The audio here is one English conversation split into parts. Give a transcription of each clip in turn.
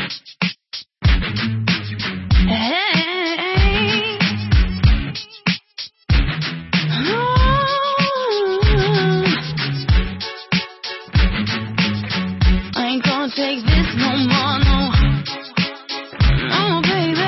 Take this no more, no. No, baby.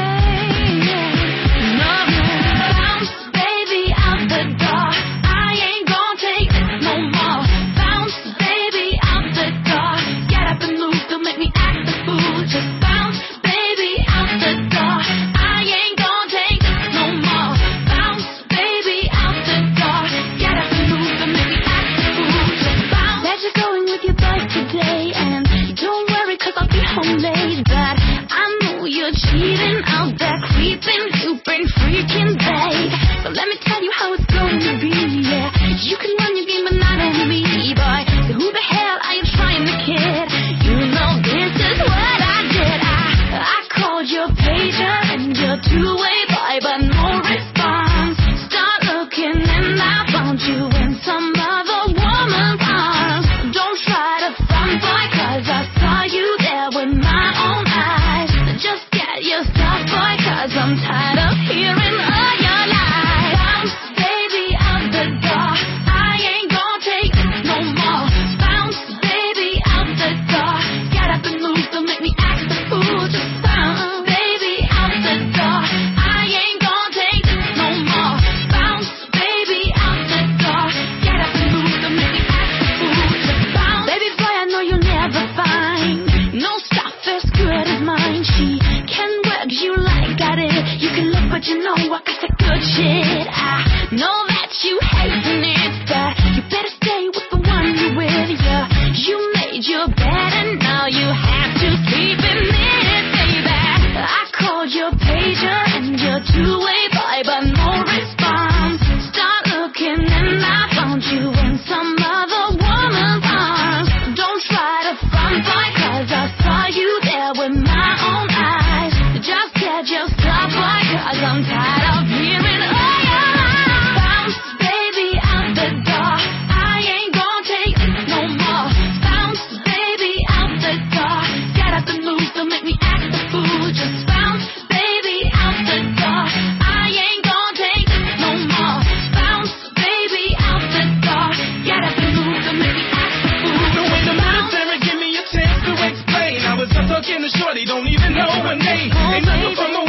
No, bounce, baby, out the door. I ain't gonna take this no more. Bounce, baby, out the door. Get up and move, don't make me act the fool. Just bounce, baby, out the door. I ain't gonna take this no more. Bounce, baby, out the door. Get up and move, don't make me act the fool. Just bounce. Let you going with your boys today, and don't worry, 'cause I'll be home late. But I know you're cheating out there, creeping, you've been freaking vague. But let me tell you how it's going to be, yeah. You can run your game, but not on me, boy. So who the hell are you trying to kid? You know this is what I did. I called your pager and your two-way boy, but no response. Start looking and I found you in some other woman's arms. Don't try to front, boy, 'cause I saw you there with my own eyes. Just get your stuff, boy, 'cause I'm tired of hearing all your lies. Bounce, baby, out the door. I ain't gonna take this no more. Bounce, baby, out the door. Get up and move, don't make me act the fool. Just bounce, baby, out the door. I ain't gonna take this no more. Bounce, baby, out the door. Get up and move, don't make me act the fool. Just bounce. Baby boy, I know you'll never find no stuff as good as mine. She can work you like I did. You can look, but you know I got the good shit. I know that you hating it, but you better stay with the one you're with. Yeah, you made your bed and now you have to sleep in it, baby. I called your pager and your two-way boy, but no response. Start looking and I found you in some other woman's arms. Don't try to front, boy, 'cause I saw you there with my own eyes. Just get your stuff, boy, 'cause I'm tired of hearing all your lies. Bounce, baby, out the door. I ain't gonna take this no more. Bounce, baby, out the door. Get up and move, don't make me act the fool. Just bounce, baby, out the door. I ain't gonna take this no more. Bounce, baby, out the door. Get up and move, don't make me act the fool. So wait a minute, Sarah, give me a chance to explain. I was just talking to shorty, don't even know her name. Ain't nothing from